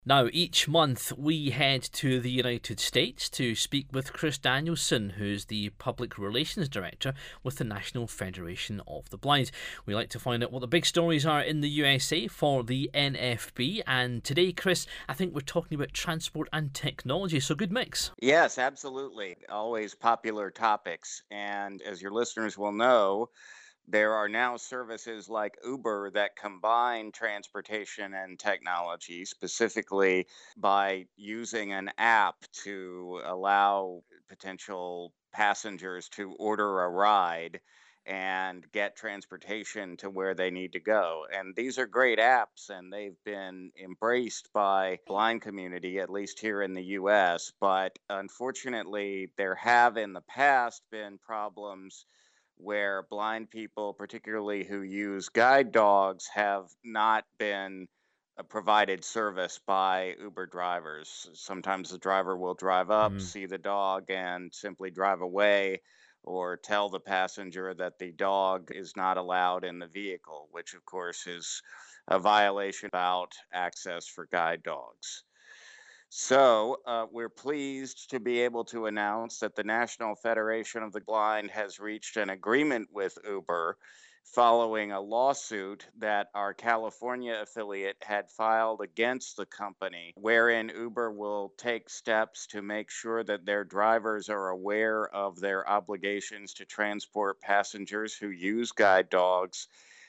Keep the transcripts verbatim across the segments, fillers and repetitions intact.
Now, each month we head to the United States to speak with Chris Danielson, who's the Public Relations Director with the National Federation of the Blind. We like to find out what the big stories are in the U S A for the N F B. And today, Chris, I think we're talking about transport and technology, so good mix. Yes, absolutely. Always popular topics. And as your listeners will know, there are now services like Uber that combine transportation and technology, specifically by using an app to allow potential passengers to order a ride and get transportation to where they need to go. And these are great apps and they've been embraced by blind community, at least here in the U S. But unfortunately, there have in the past been problems where blind people, particularly who use guide dogs, have not been uh, provided service by Uber drivers. Sometimes the driver will drive up, Mm. see the dog, and simply drive away, or tell the passenger that the dog is not allowed in the vehicle, which of course is a violation about access for guide dogs. So, uh, we're pleased to be able to announce that the National Federation of the Blind has reached an agreement with Uber following a lawsuit that our California affiliate had filed against the company, wherein Uber will take steps to make sure that their drivers are aware of their obligations to transport passengers who use guide dogs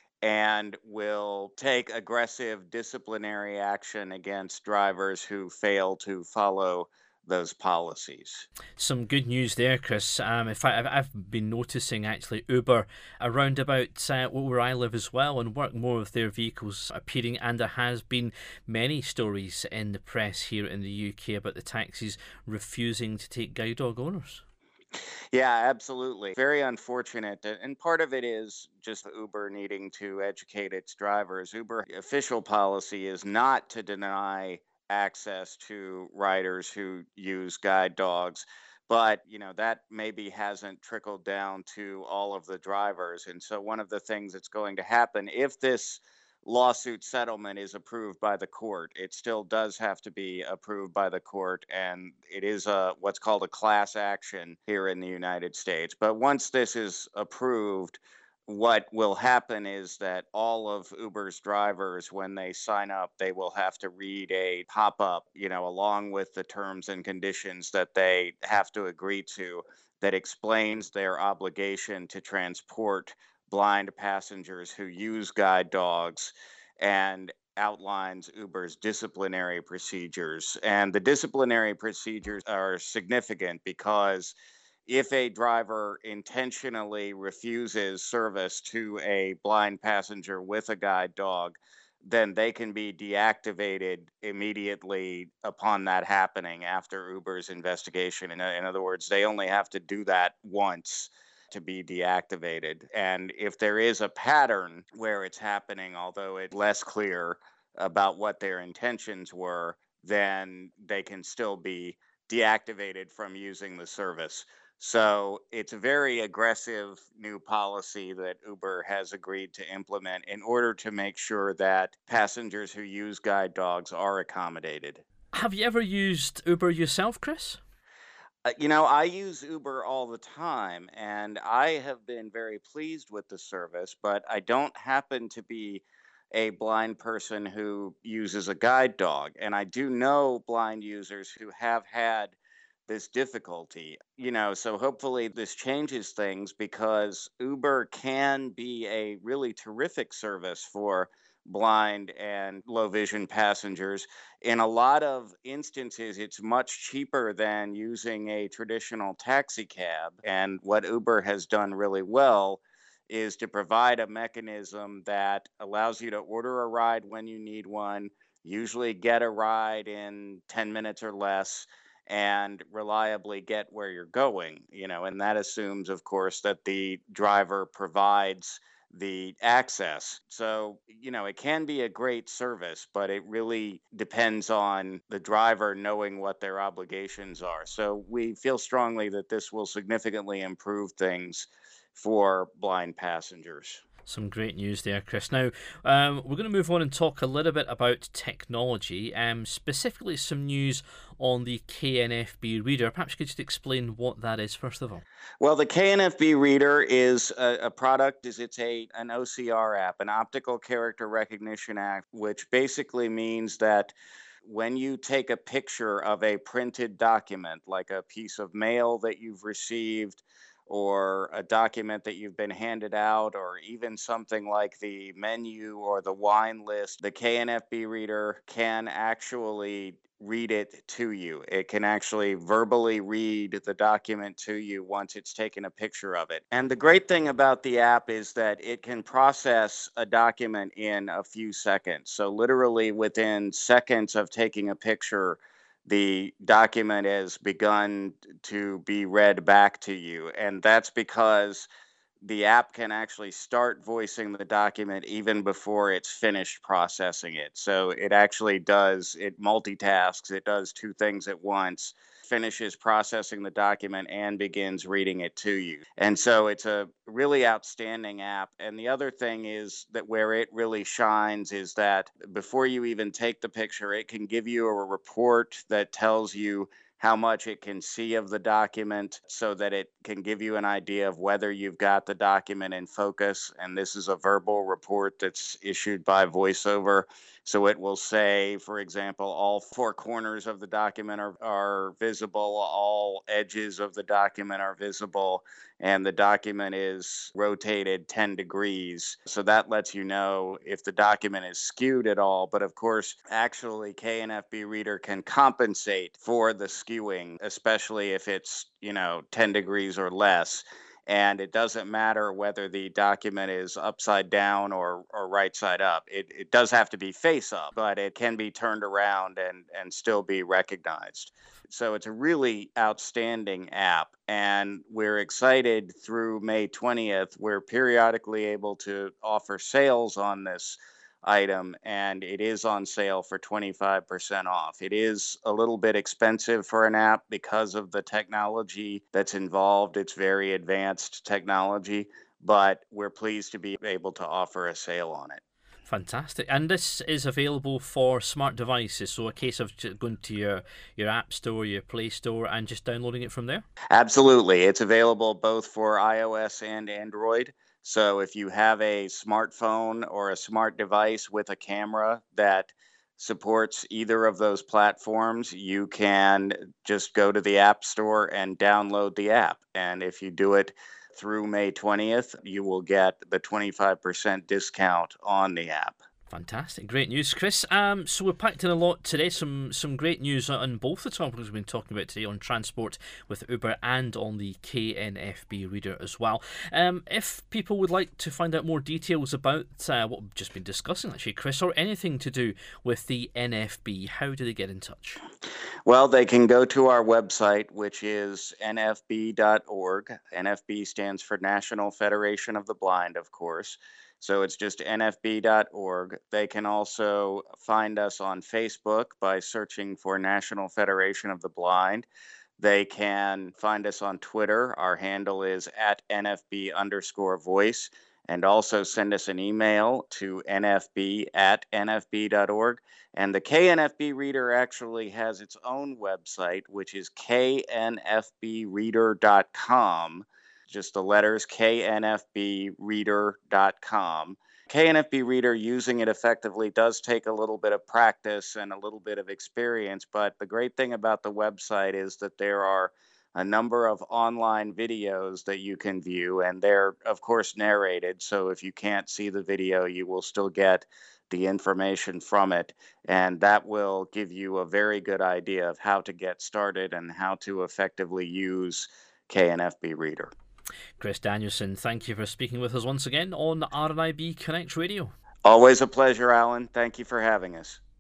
and will take aggressive disciplinary action against drivers who fail to follow those policies. Some good news there, Chris. Um, in fact, I've, I've been noticing actually Uber around about uh, where I live as well and work more with their vehicles appearing, and there has been many stories in the press here in the U K about the taxis refusing to take guide dog owners. Yeah, absolutely. Very unfortunate. a- And part of it is just Uber needing to educate its drivers. Uber official policy is not to deny access to riders who use guide dogs. But, you know, that maybe hasn't trickled down to all of the drivers. And so one of the things that's going to happen if this lawsuit settlement is approved by the court. It still does have to be approved by the court, and it is a what's called a class action here in the United States. But once this is approved, what will happen is that all of Uber's drivers, when they sign up, they will have to read a pop up, you know, along with the terms and conditions that they have to agree to, that explains their obligation to transport blind passengers who use guide dogs and outlines Uber's disciplinary procedures. And the disciplinary procedures are significant because if a driver intentionally refuses service to a blind passenger with a guide dog, then they can be deactivated immediately upon that happening after Uber's investigation. In, in other words, they only have to do that once to be deactivated. And if there is a pattern where it's happening, although it's less clear about what their intentions were, then they can still be deactivated from using the service. So it's a very aggressive new policy that Uber has agreed to implement in order to make sure that passengers who use guide dogs are accommodated. Have you ever used Uber yourself, Chris? Uh, you know, I use Uber all the time and I have been very pleased with the service, but I don't happen to be a blind person who uses a guide dog. And I do know blind users who have had this difficulty, you know, so hopefully this changes things because Uber can be a really terrific service for blind and low vision passengers. In a lot of instances, it's much cheaper than using a traditional taxi cab. And what Uber has done really well is to provide a mechanism that allows you to order a ride when you need one, usually get a ride in ten minutes or less and reliably get where you're going, you know, and that assumes, of course, that the driver provides the access. So, you know, it can be a great service, but it really depends on the driver knowing what their obligations are. So, we feel strongly that this will significantly improve things for blind passengers. Some great news there, Chris. Now, um, we're going to move on and talk a little bit about technology, um, specifically some news on the K N F B reader. Perhaps you could just explain what that is, first of all. Well, the K N F B reader is a, a product, is it's a an O C R app, an optical character recognition app, which basically means that when you take a picture of a printed document, like a piece of mail that you've received, or a document that you've been handed out, or even something like the menu or the wine list, the K N F B reader can actually read it to you. It can actually verbally read the document to you once it's taken a picture of it. And the great thing about the app is that it can process a document in a few seconds. So, literally within seconds of taking a picture, the document has begun to be read back to you. And that's because the app can actually start voicing the document even before it's finished processing it. So it actually does, it multitasks, it does two things at once, finishes processing the document and begins reading it to you. And so it's a really outstanding app. And the other thing is that where it really shines is that before you even take the picture, it can give you a report that tells you how much it can see of the document so that it can give you an idea of whether you've got the document in focus. And this is a verbal report that's issued by VoiceOver. So it will say, for example, all four corners of the document are, are visible, all edges of the document are visible, and the document is rotated ten degrees. So that lets you know if the document is skewed at all. But of course, actually, K N F B Reader can compensate for the skewing, especially if it's, you know, ten degrees or less. And it doesn't matter whether the document is upside down or, or right side up. It, it does have to be face up, but it can be turned around and, and still be recognized. So it's a really outstanding app. And we're excited through May twentieth. We're periodically able to offer sales on this item, and it is on sale for twenty-five percent off. It is a little bit expensive for an app because of the technology that's involved. It's very advanced technology, but we're pleased to be able to offer a sale on it. Fantastic. And this is available for smart devices, so a case of going to your, your App Store, your Play Store, and just downloading it from there? Absolutely. It's available both for iOS and Android. So if you have a smartphone or a smart device with a camera that supports either of those platforms, you can just go to the App Store and download the app. And if you do it through May twentieth, you will get the twenty-five percent discount on the app. Fantastic, great news, Chris. Um, so we're packed in a lot today. Some some great news on both the topics we've been talking about today, on transport with Uber and on the K N F B reader as well. Um, if people would like to find out more details about uh, what we've just been discussing, actually, Chris, or anything to do with the N F B, how do they get in touch? Well, they can go to our website, which is N F B dot org. N F B stands for National Federation of the Blind, of course. So it's just N F B dot org. They can also find us on Facebook by searching for National Federation of the Blind. They can find us on Twitter. Our handle is at N F B underscore voice. And also send us an email to N F B at N F B dot org. And the K N F B Reader actually has its own website, which is K N F B reader dot com. Just the letters K N F B reader dot com. K N F B Reader, using it effectively, does take a little bit of practice and a little bit of experience. But the great thing about the website is that there are a number of online videos that you can view, and they're, of course, narrated. So if you can't see the video, you will still get the information from it. And that will give you a very good idea of how to get started and how to effectively use K N F B Reader. Chris Danielson, thank you for speaking with us once again on R N I B Connect Radio. Always a pleasure, Alan. Thank you for having us.